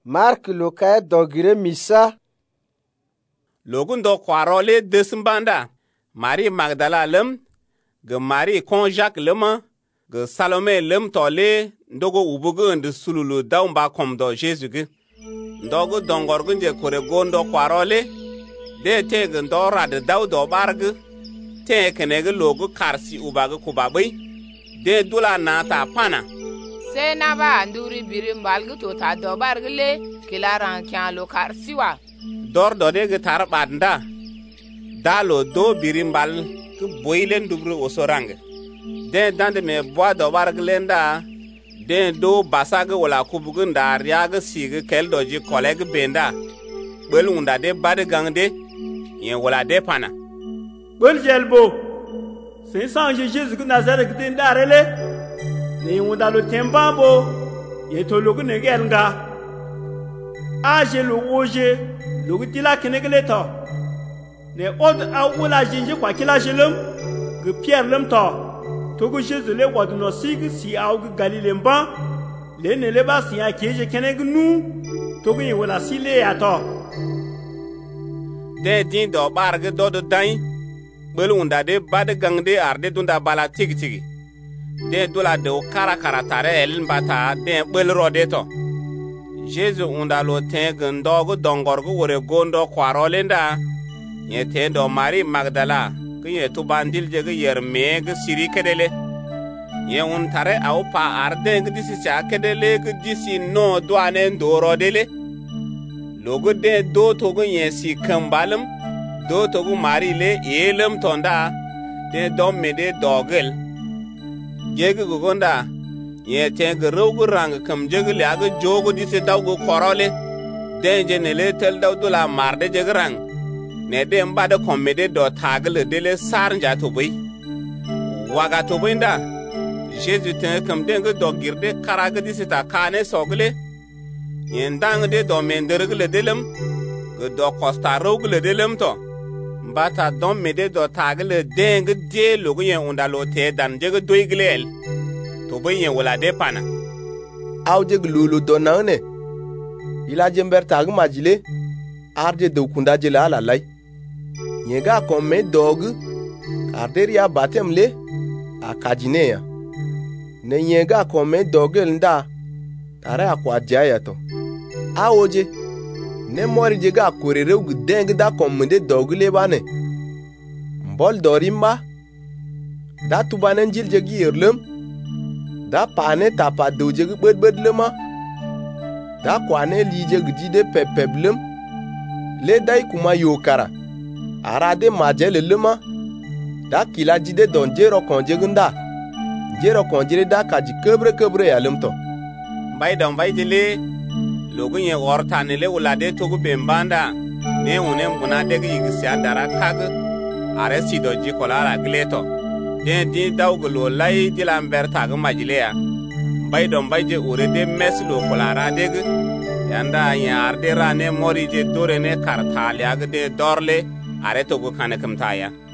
Mark loka dogire misa. Logun do kwarole desmbanda. Marie Magdala lem, ge Marie kon Jacques lema, ge Salome lem tole ndogo ubugu ndu sululu daumba kom do Jésus ge. Ndogo dongorgu nje kore gondo kwarole, de te ge ndo rad daw do barge, te kenege logo karsi ubaga kubabai, de dula na ta pana. Se na ba nduri birim balgu to ta do barge le, kilaran kyan lo karsi wa. Dor do de ge tar badnda. Dalo do birimbal ku boilen dubru osorang. Den dande me bois do barglenda, den do basag wala kubugunda riag sig kel doji collègue benda. Belunda de bad gangde, yen wala de pana. Bol jelbo. C'est sans Jésus que Nazareth den darele. Ni wunda lo tembambo, yeto logu negelnga. Age lo oje, logu tila kenegleto. Ne od a wala jinje kwa kila jelum ge Pierre lem to to go Jésus le wad no sig si au ge Galilée ba le ne le ba si a keje keneg nu to go wala si le ato de din do barge do do dai belunda de bad gangde arde dunda bala tigi tigi de dola de kara kara tare el mbata de bel rode to Jésus unda lo ten ndogo dongorgo wore gondo kwarolenda yete do Marie Magdala ke yetu bandil je ge yerme ge siri kedele ye un tare au pa arde ge disi cha kedele ge disi no do anen do rodele logo de do to go yesi kambalum do to go Marie le elem tonda de do mede dogel je ge gonda yete ge rogo rang kam je ge la ge jogo disi daw go korole de je ne le tel daw do la marde je ge rang ne de mbada komede do tagle dele sarnja to boy waga to boynda Jésus ten kam de do girde karaga disita kane sogle yendang de do mendergle delem go do costa rogle delem to mbata don mede do tagle deng de logo yen undalo te dan je go doiglel to boy yen wala de pana Awje glulu do nane. Ila jember tag majile. Arde do kunda jela ala lay. Yega komme dog arderia batemle akajineya ne yega komme dogel nda tare akwa jaya to awoje ne mori jega korere ugdeng da komme dogle bane mbol dorimba da tubanen jil jegi yerlem da pane tapa doje bedbedlema da kwane lije gjide pepeblem le dai kuma yokara arade majele lema da kila jide don jero konjegunda jero konjere da kaji kebre ya lemto bay don bay jele logun ye wortanele ulade togu bembanda ne unem buna degi yigsia dara kag are sido ji kolara gleto den di dawgulo lay dilamber tag majile bay don bay je urede meslo kolara degi yanda yarde rane mori je dore ne kartali agde dorle are to go kana kam taya